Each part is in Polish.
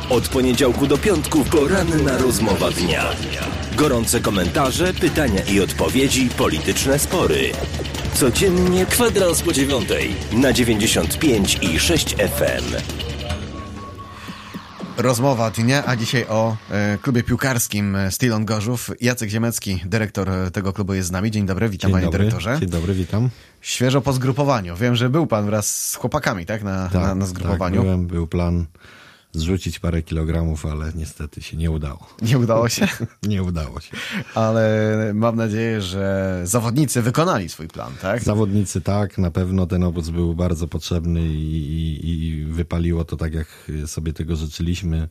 Od poniedziałku do piątku poranna rozmowa dnia. Gorące komentarze, pytania i odpowiedzi, polityczne spory. Codziennie kwadrans po 9:00 na 95,6 FM. Rozmowa dnia, a dzisiaj o klubie piłkarskim Stilon Gorzów. Jacek Ziemecki, dyrektor tego klubu, jest z nami. Dzień dobry, witam panie dyrektorze. Dzień dobry, witam. Świeżo po zgrupowaniu. Wiem, że był pan wraz z chłopakami, tak? Na zgrupowaniu. Tak, był plan zrzucić parę kilogramów, ale niestety się nie udało. Nie udało się? Nie udało się. Ale mam nadzieję, że zawodnicy wykonali swój plan, tak? Zawodnicy tak, na pewno ten obóz był bardzo potrzebny i wypaliło to tak, jak sobie tego życzyliśmy.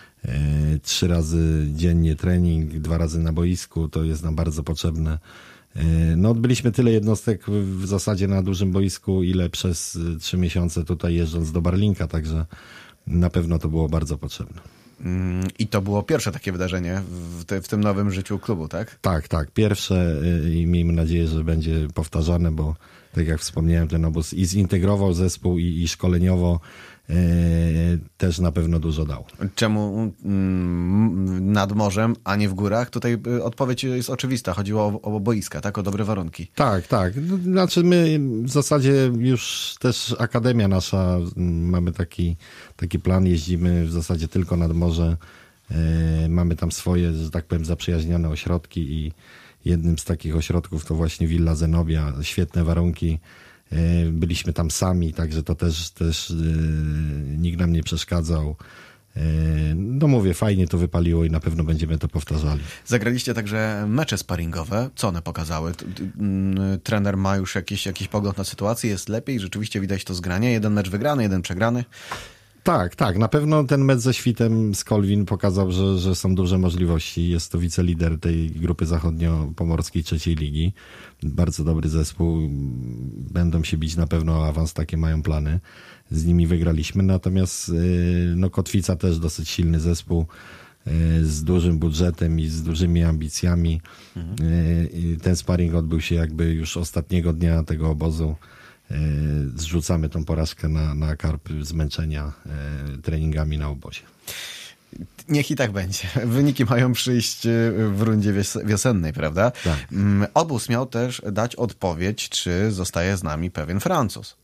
3 razy dziennie trening, 2 razy na boisku, to jest nam bardzo potrzebne. No, odbyliśmy tyle jednostek w zasadzie na dużym boisku, ile przez 3 miesiące tutaj jeżdżąc do Barlinka, także na pewno to było bardzo potrzebne. I to było pierwsze takie wydarzenie w tym nowym życiu klubu, tak? Tak. Pierwsze i miejmy nadzieję, że będzie powtarzane, bo tak jak wspomniałem, ten obóz i zintegrował zespół i szkoleniowo też na pewno dużo dał. Czemu nad morzem, a nie w górach? Tutaj odpowiedź jest oczywista. Chodziło o boiska, tak? O dobre warunki. Tak. Znaczy my w zasadzie już też akademia nasza, mamy taki plan, jeździmy w zasadzie tylko nad morze. Mamy tam swoje, że tak powiem, zaprzyjaźnione ośrodki i jednym z takich ośrodków to właśnie Villa Zenobia. Świetne warunki. Byliśmy tam sami, także to też nikt nam nie przeszkadzał. No mówię, fajnie to wypaliło i na pewno będziemy to powtarzali. Zagraliście także mecze sparingowe. Co one pokazały? Trener ma już jakiś pogląd na sytuację? Jest lepiej? Rzeczywiście widać to zgranie? Jeden mecz wygrany, jeden przegrany? Tak. Na pewno ten mecz ze Świtem z Kolwin pokazał, że są duże możliwości. Jest to wicelider tej grupy zachodnio-pomorskiej 3. ligi. Bardzo dobry zespół. Będą się bić na pewno o awans, takie mają plany. Z nimi wygraliśmy. Natomiast Kotwica też dosyć silny zespół z dużym budżetem i z dużymi ambicjami. Ten sparring odbył się jakby już ostatniego dnia tego obozu. Zrzucamy tą porażkę na karp zmęczenia treningami na obozie. Niech i tak będzie. Wyniki mają przyjść w rundzie wiosennej, prawda? Tak. Obóz miał też dać odpowiedź, czy zostaje z nami pewien Francuz.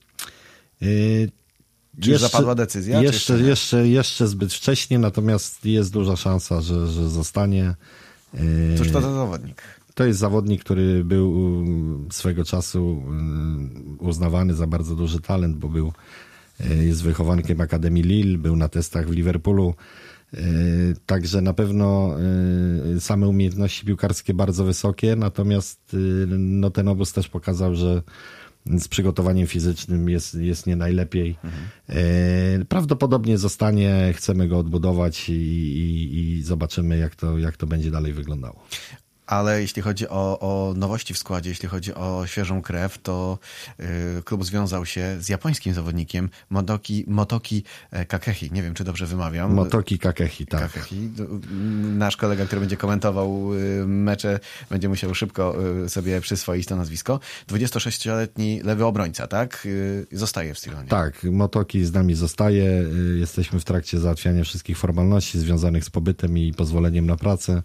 Czy zapadła decyzja? Jeszcze zbyt wcześnie, natomiast jest duża szansa, że zostanie. Cóż to za zawodnik? To jest zawodnik, który był swego czasu uznawany za bardzo duży talent, bo jest wychowankiem Akademii Lille, był na testach w Liverpoolu. Także na pewno same umiejętności piłkarskie bardzo wysokie, natomiast ten obóz też pokazał, że z przygotowaniem fizycznym jest nie najlepiej. Prawdopodobnie zostanie, chcemy go odbudować i zobaczymy, jak to będzie dalej wyglądało. Ale jeśli chodzi o nowości w składzie, jeśli chodzi o świeżą krew, to klub związał się z japońskim zawodnikiem Motoki Kakehi. Nie wiem, czy dobrze wymawiam. Motoki Kakehi, tak. Kakehi. Nasz kolega, który będzie komentował mecze, będzie musiał szybko sobie przyswoić to nazwisko. 26-letni lewy obrońca, tak? Zostaje w Stilonie. Tak, Motoki z nami zostaje. Jesteśmy w trakcie załatwiania wszystkich formalności związanych z pobytem i pozwoleniem na pracę.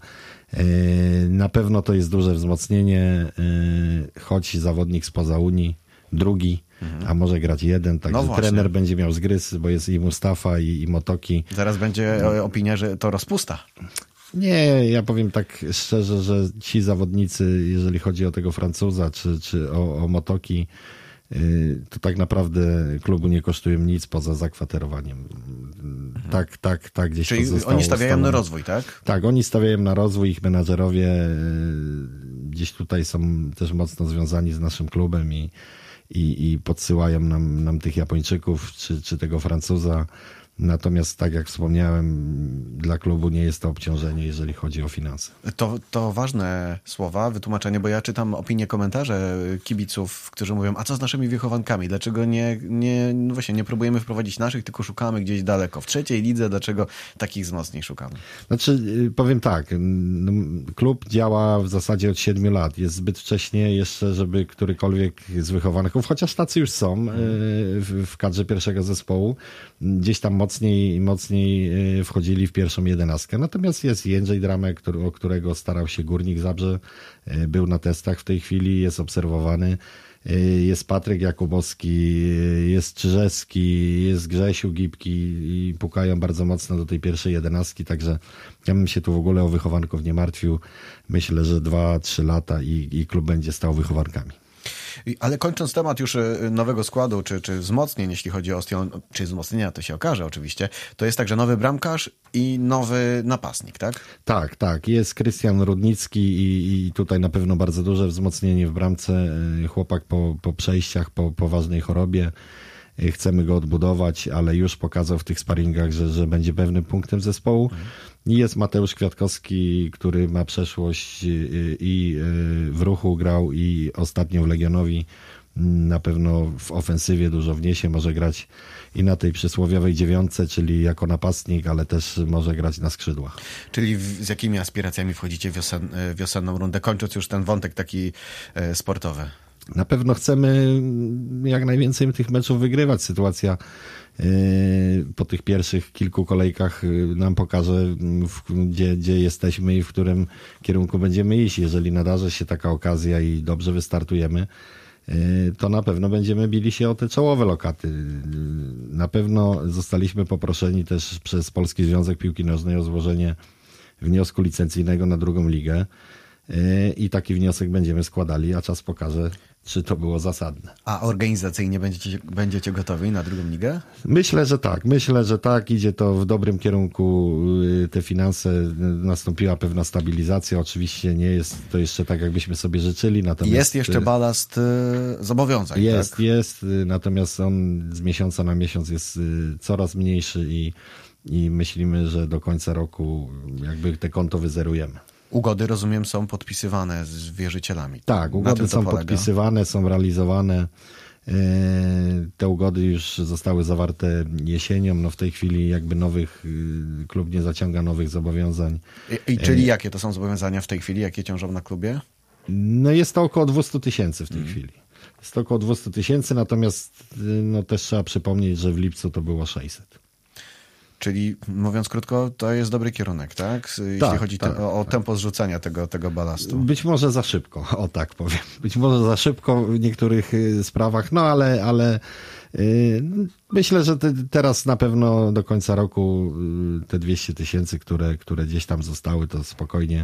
Na pewno to jest duże wzmocnienie, choć zawodnik spoza Unii, drugi, a może grać jeden, także trener będzie miał zgryz, bo jest i Mustafa i Motoki. Zaraz będzie opinia, że to rozpusta. Nie, ja powiem tak szczerze, że ci zawodnicy, jeżeli chodzi o tego Francuza czy o Motoki, to tak naprawdę klubu nie kosztują nic poza zakwaterowaniem. Tak gdzieś czyli to zostało oni stawiają ustalone. na rozwój, tak? Tak, oni stawiają na rozwój, ich menadżerowie gdzieś tutaj są też mocno związani z naszym klubem i podsyłają nam tych Japończyków czy tego Francuza. Natomiast tak jak wspomniałem, dla klubu nie jest to obciążenie, jeżeli chodzi o finanse. To ważne słowa, wytłumaczenie, bo ja czytam opinie, komentarze kibiców, którzy mówią, a co z naszymi wychowankami? Dlaczego nie próbujemy wprowadzić naszych, tylko szukamy gdzieś daleko. W 3. lidze, dlaczego takich wzmocnień szukamy? Znaczy, powiem tak, klub działa w zasadzie od 7 lat. Jest zbyt wcześnie jeszcze, żeby którykolwiek z wychowanków, chociaż tacy już są w kadrze pierwszego zespołu, gdzieś tam mocniej wchodzili w pierwszą 11. Natomiast jest Jędrzej Dramek, o którego starał się Górnik Zabrze, był na testach w tej chwili, jest obserwowany. Jest Patryk Jakubowski, jest Czyżewski, jest Grzesiu Gipki i pukają bardzo mocno do tej pierwszej 11, także ja bym się tu w ogóle o wychowanków nie martwił. Myślę, że 2-3 lata i klub będzie stał wychowankami. Ale kończąc temat już nowego składu, czy wzmocnień, jeśli chodzi o Stilon, czy wzmocnienia, to się okaże oczywiście, to jest także nowy bramkarz i nowy napastnik, tak? Tak. Jest Krystian Rudnicki i tutaj na pewno bardzo duże wzmocnienie w bramce. Chłopak po przejściach, po poważnej chorobie. Chcemy go odbudować, ale już pokazał w tych sparingach, że będzie pewnym punktem zespołu. I jest Mateusz Kwiatkowski, który ma przeszłość i w Ruchu grał i ostatnio w Legionowi. Na pewno w ofensywie dużo wniesie, może grać i na tej przysłowiowej 9, czyli jako napastnik, ale też może grać na skrzydłach. Czyli z jakimi aspiracjami wchodzicie w wiosenną rundę, kończąc już ten wątek taki sportowy? Na pewno chcemy jak najwięcej tych meczów wygrywać. Sytuacja po tych pierwszych kilku kolejkach nam pokaże, gdzie jesteśmy i w którym kierunku będziemy iść. Jeżeli nadarzy się taka okazja i dobrze wystartujemy, to na pewno będziemy bili się o te czołowe lokaty. Na pewno zostaliśmy poproszeni też przez Polski Związek Piłki Nożnej o złożenie wniosku licencyjnego na drugą ligę. I taki wniosek będziemy składali, a czas pokaże, czy to było zasadne. A organizacyjnie będziecie gotowi na drugą ligę? Myślę, że tak. Idzie to w dobrym kierunku. Te finanse, nastąpiła pewna stabilizacja. Oczywiście nie jest to jeszcze tak, jakbyśmy sobie życzyli. Natomiast jest jeszcze balast zobowiązań, tak? Jest. Natomiast on z miesiąca na miesiąc jest coraz mniejszy i myślimy, że do końca roku jakby te konto wyzerujemy. Ugody, rozumiem, są podpisywane z wierzycielami. Tak, ugody są podpisywane, są realizowane. Te ugody już zostały zawarte jesienią. No w tej chwili jakby klub nie zaciąga nowych zobowiązań. Czyli jakie to są zobowiązania w tej chwili? Jakie ciążą na klubie? No jest to około 200 000 w tej chwili. Jest to około 200 000, natomiast no też trzeba przypomnieć, że w lipcu to było 600. Czyli, mówiąc krótko, to jest dobry kierunek, tak? Jeśli chodzi o tempo zrzucania tego balastu. Być może za szybko, o tak powiem. Być może za szybko w niektórych sprawach, no ale myślę, że teraz na pewno do końca roku te 200 000, które gdzieś tam zostały, to spokojnie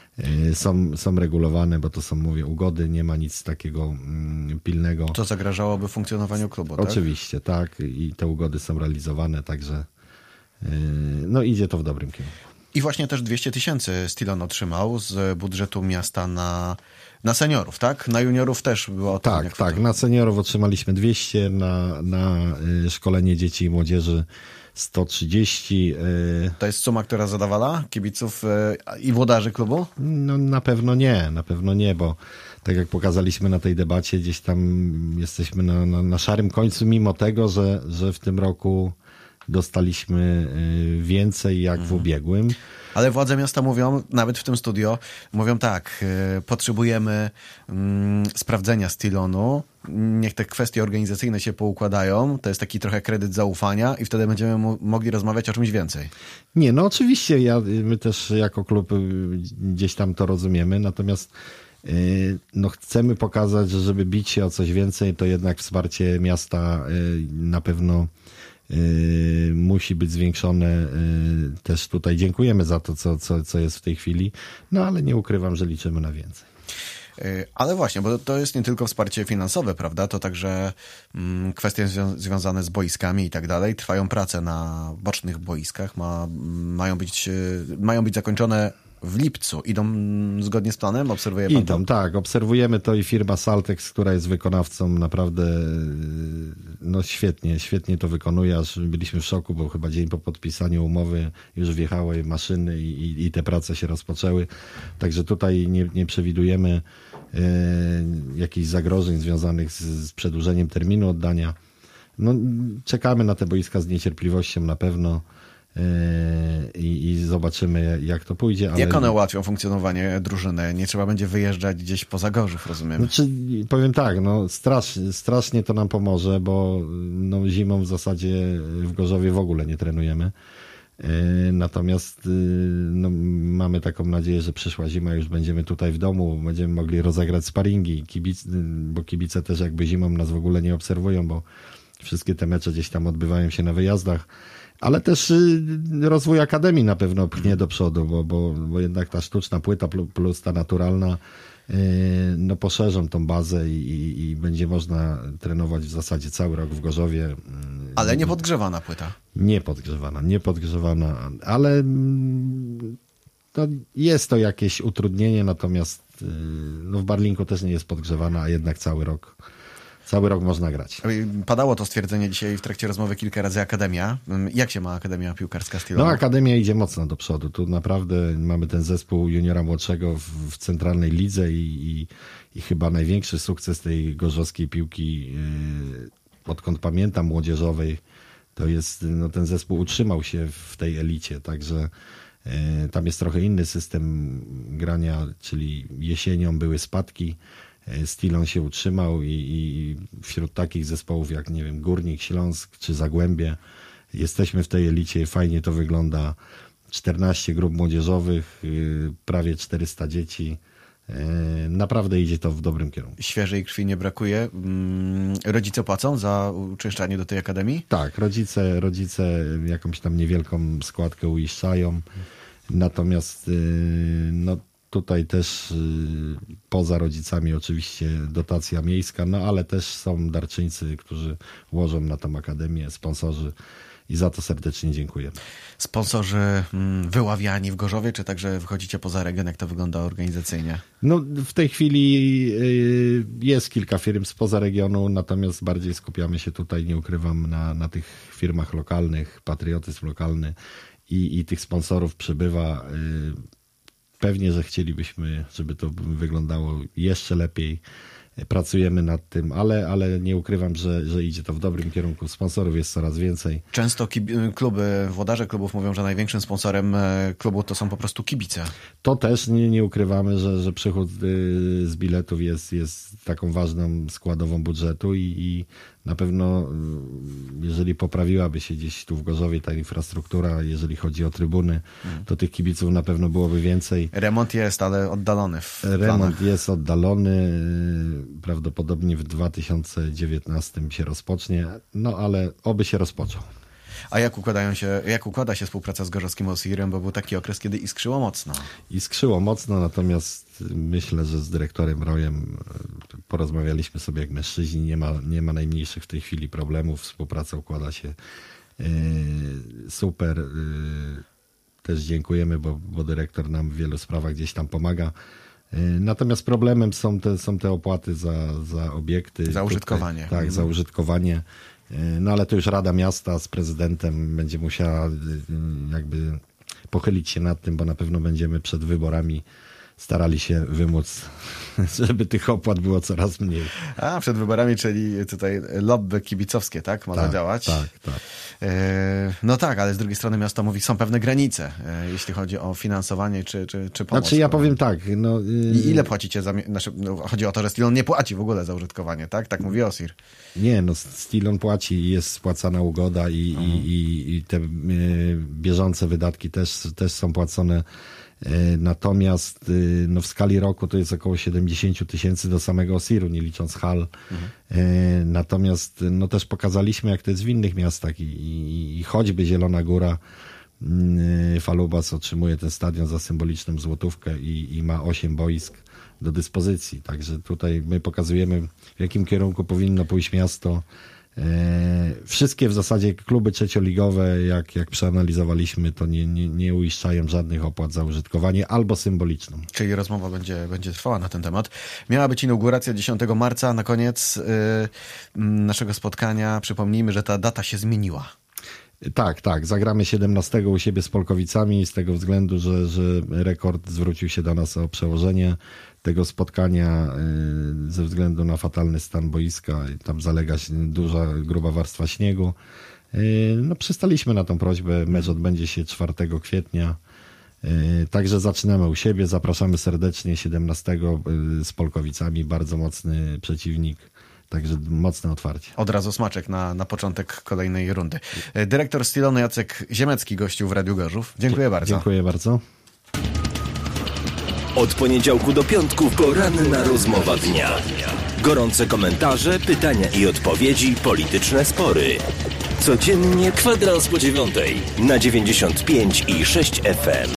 są regulowane, bo to są, mówię, ugody, nie ma nic takiego pilnego. Co zagrażałoby funkcjonowaniu klubu, tak? Oczywiście, tak. I te ugody są realizowane, także no idzie to w dobrym kierunku. I właśnie też 200 000 Stilon otrzymał z budżetu miasta na seniorów, tak? Na juniorów też było odpowiednia kwota. Tak. Na seniorów otrzymaliśmy 200, na szkolenie dzieci i młodzieży 130. To jest suma, która zadawala kibiców i włodarzy klubu? No na pewno nie, bo tak jak pokazaliśmy na tej debacie, gdzieś tam jesteśmy na szarym końcu, mimo tego, że w tym roku dostaliśmy więcej jak w ubiegłym. Ale władze miasta mówią, nawet w tym studio, mówią tak, potrzebujemy sprawdzenia Stilonu, niech te kwestie organizacyjne się poukładają, to jest taki trochę kredyt zaufania i wtedy będziemy mogli rozmawiać o czymś więcej. Nie, no oczywiście, my też jako klub gdzieś tam to rozumiemy, natomiast no chcemy pokazać, że żeby bić się o coś więcej, to jednak wsparcie miasta na pewno musi być zwiększone. Też tutaj dziękujemy za to, co jest w tej chwili, no ale nie ukrywam, że liczymy na więcej. Ale właśnie, bo to jest nie tylko wsparcie finansowe, prawda? To także kwestie związane z boiskami i tak dalej. Trwają prace na bocznych boiskach, mają być zakończone w lipcu. Idą zgodnie z planem? Obserwuje pan to? Tak. Obserwujemy to i firma Saltex, która jest wykonawcą, naprawdę no świetnie to wykonuje, aż byliśmy w szoku, bo chyba dzień po podpisaniu umowy już wjechały maszyny i te prace się rozpoczęły. Także tutaj nie przewidujemy jakichś zagrożeń związanych z przedłużeniem terminu oddania. No, czekamy na te boiska z niecierpliwością na pewno. i zobaczymy, jak to pójdzie. Ale... Jak one ułatwią funkcjonowanie drużyny? Nie trzeba będzie wyjeżdżać gdzieś poza Gorzów, rozumiem? Znaczy, powiem tak, no strasznie to nam pomoże, bo no, zimą w zasadzie w Gorzowie w ogóle nie trenujemy. Natomiast no, mamy taką nadzieję, że przyszła zima już będziemy tutaj w domu, będziemy mogli rozegrać sparingi, bo kibice też jakby zimą nas w ogóle nie obserwują, bo wszystkie te mecze gdzieś tam odbywają się na wyjazdach, ale też rozwój Akademii na pewno pchnie do przodu, bo jednak ta sztuczna płyta plus ta naturalna no poszerzą tą bazę i będzie można trenować w zasadzie cały rok w Gorzowie. Ale nie podgrzewana płyta. Nie podgrzewana, ale no, jest to jakieś utrudnienie, natomiast no, w Barlinku też nie jest podgrzewana, a jednak cały rok można grać. Padało to stwierdzenie dzisiaj w trakcie rozmowy kilka razy Akademia. Jak się ma Akademia Piłkarska Stilonu? No Akademia idzie mocno do przodu. Tu naprawdę mamy ten zespół juniora młodszego w centralnej lidze i chyba największy sukces tej gorzowskiej piłki, odkąd pamiętam, młodzieżowej, to jest, no ten zespół utrzymał się w tej elicie, także tam jest trochę inny system grania, czyli jesienią były spadki, Stilon się utrzymał i wśród takich zespołów jak, nie wiem, Górnik Śląsk czy Zagłębie jesteśmy w tej elicie, fajnie to wygląda. 14 grup młodzieżowych, prawie 400 dzieci. Naprawdę idzie to w dobrym kierunku. Świeżej krwi nie brakuje. Rodzice płacą za uczęszczanie do tej akademii? Tak, rodzice jakąś tam niewielką składkę uiszczają. Natomiast no, tutaj też poza rodzicami oczywiście dotacja miejska, no ale też są darczyńcy, którzy łożą na tą akademię, sponsorzy i za to serdecznie dziękuję. Sponsorzy wyławiani w Gorzowie, czy także wychodzicie poza region? Jak to wygląda organizacyjnie? No w tej chwili jest kilka firm spoza regionu, natomiast bardziej skupiamy się tutaj, nie ukrywam, na tych firmach lokalnych, patriotyzm lokalny i tych sponsorów przybywa. Pewnie, że chcielibyśmy, żeby to wyglądało jeszcze lepiej. Pracujemy nad tym, ale nie ukrywam, że idzie to w dobrym kierunku. Sponsorów jest coraz więcej. Często włodarze klubów mówią, że największym sponsorem klubu to są po prostu kibice. To też nie ukrywamy, że przychód z biletów jest taką ważną składową budżetu i na pewno jeżeli poprawiłaby się gdzieś tu w Gorzowie ta infrastruktura, jeżeli chodzi o trybuny, to tych kibiców na pewno byłoby więcej. Remont jest, ale oddalony Remont jest oddalony. Prawdopodobnie w 2019 się rozpocznie, no ale oby się rozpoczął. A jak układa się współpraca z gorzowskim Osirem, bo był taki okres, kiedy iskrzyło mocno. Iskrzyło mocno, natomiast myślę, że z dyrektorem Rojem porozmawialiśmy sobie jak mężczyźni, nie ma najmniejszych w tej chwili problemów, współpraca układa się super. Też dziękujemy, bo dyrektor nam w wielu sprawach gdzieś tam pomaga. Natomiast problemem są te opłaty za obiekty. Za użytkowanie. Tutaj, tak, za użytkowanie. No ale to już Rada Miasta z prezydentem będzie musiała jakby pochylić się nad tym, bo na pewno będziemy przed wyborami starali się wymóc, żeby tych opłat było coraz mniej. A, przed wyborami, czyli tutaj lobby kibicowskie, tak? Ma zadziałać? Tak. No tak, ale z drugiej strony miasto mówi, są pewne granice, jeśli chodzi o finansowanie czy pomoc. Znaczy ja powiem tak. No, I ile płacicie za... chodzi o to, że Stilon nie płaci w ogóle za użytkowanie, tak? Tak mówi Osir. Nie, no Stilon płaci i jest spłacana ugoda i te bieżące wydatki też są płacone. Natomiast no w skali roku to jest około 70 000 do samego Osiru, nie licząc hal. Natomiast no też pokazaliśmy, jak to jest w innych miastach i choćby Zielona Góra, Falubas otrzymuje ten stadion za symboliczną złotówkę i ma 8 boisk do dyspozycji. Także tutaj my pokazujemy, w jakim kierunku powinno pójść miasto. Wszystkie w zasadzie kluby trzecioligowe, jak przeanalizowaliśmy, to nie uiszczają żadnych opłat za użytkowanie albo symboliczną. Czyli rozmowa będzie trwała na ten temat. Miała być inauguracja 10 marca. Na koniec naszego spotkania przypomnijmy, że ta data się zmieniła. Tak. Zagramy 17 u siebie z Polkowicami z tego względu, że Rekord zwrócił się do nas o przełożenie tego spotkania ze względu na fatalny stan boiska. Tam zalega gruba warstwa śniegu. No przystaliśmy na tą prośbę. Mecz odbędzie się 4 kwietnia. Także zaczynamy u siebie. Zapraszamy serdecznie 17 z Polkowicami. Bardzo mocny przeciwnik. Także mocne otwarcie. Od razu smaczek na początek kolejnej rundy. Dyrektor Stilonu Jacek Ziemecki gościł w Radiu Gorzów. Dziękuję bardzo. Dziękuję bardzo. Od poniedziałku do piątku poranna rozmowa dnia. Gorące komentarze, pytania i odpowiedzi, polityczne spory. Codziennie 8:15 na 95,6 FM.